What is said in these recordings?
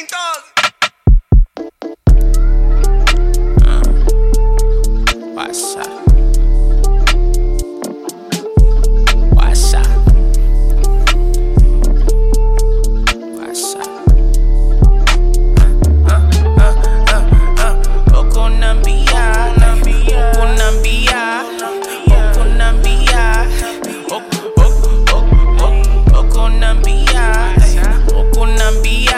thing, dog. What's up? What's up? What's up? Okunambia, Okunambia, Okunambia, Okunambia, Okunambia,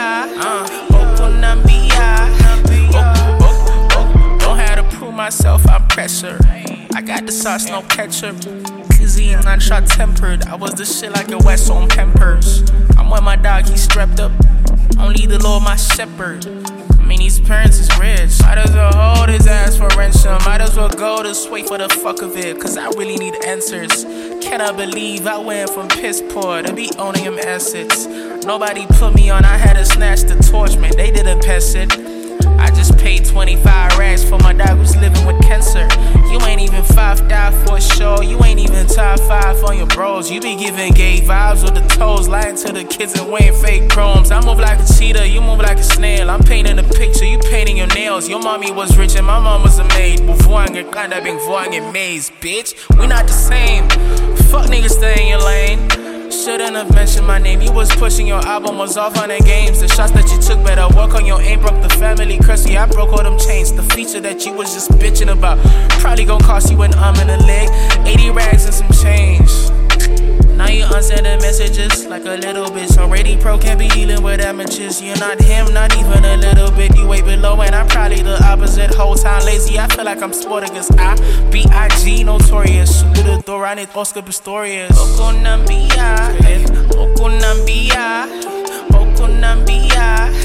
Okunambia. Don't have to prove myself, I'm pressure. I got the sauce, no ketchup. Cuisine, not short-tempered. I was the shit like a West on Pampers. I'm with my dog, he's strapped up. Only the Lord, my shepherd. I mean, these parents is rich. Might as well hold his ass for ransom. Might as well go to sway for the fuck of it. Cause I really need answers. Cannot believe I went from piss poor to be owning him assets. Nobody put me on, I had to snatch the torch, man. They didn't pass it. I just paid 25 racks for my dog who's living with cancer. You ain't even 5 for a show. You ain't even top 5 on your bros. You be giving gay vibes with the toes, lying to the kids and wearing fake chromes. I move like a cheetah, you move like a snail. I'm painting a picture, you painting your nails. Your mommy was rich and my mom was a maid. Buvoang kinda been voang in maze, bitch. We not the same. Fuck niggas, stay in your lane. Shouldn't have mentioned my name. You was pushing your album, was off on the games. The shots that you took, better work on your aim. Broke the family curse, yeah, I broke all them chains. The feature that you was just bitching about probably gon' cost you an arm and a leg. 80 rags and some change. Now you unsending messages like a little bitch. Already pro, can't be dealing with amateurs. You're not him, not even a little bit. You way below and I'm probably the opposite. Whole time lazy, I feel like I'm Sporticus. I-B-I-G, notorious. Shoot the door, I need Oscar Pistorius. Okunambia, Okunambia, Okunambia,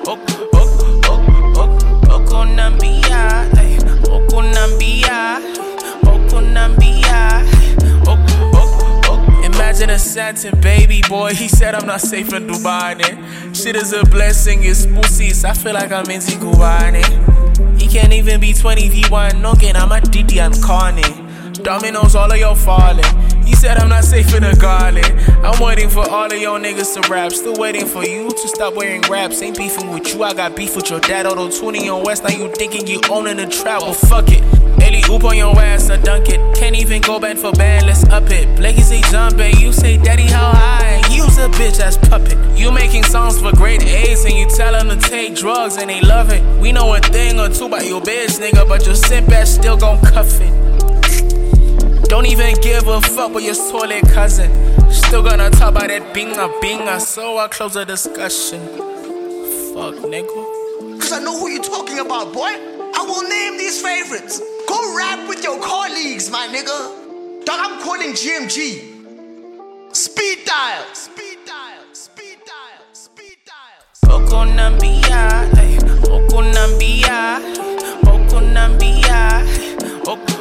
Okunambia, Okunambia, Okunambia. Imagine a Santan baby boy, he said I'm not safe in Dubai, ne? Shit is a blessing, it's pussies, I feel like I'm in Zikuba, ne? He can't even be 20 V1, no gain, I'm a Didi and Kanye. Dominoes, all of y'all falling. He said I'm not safe in the garden. I'm waiting for all of y'all niggas to rap. Still waiting for you to stop wearing raps. Ain't beefing with you, I got beef with your dad. Auto-tuning on West, now you thinking you owning the trap. Well, fuck it. Ellie oop on your ass, I dunk it. Can't even go band for band, let's up it. Blakey say jump and you say daddy how high. And use a bitch as puppet. You making songs for grade A's and you tell them to take drugs and they love it. We know a thing or two about your bitch, nigga, but your simp ass still gon' cuff it. Don't even give a fuck with your solid cousin. Still gonna talk about that binga, so I'll close the discussion. Fuck, nigga. Cause I know who you talking about, boy. I will name these favorites. Go rap with your colleagues, my nigga. Dog, I'm calling GMG. Speed dial. Speed dial. Speed dial. Speed dial. Okunambia, Okunambia, Okunambia,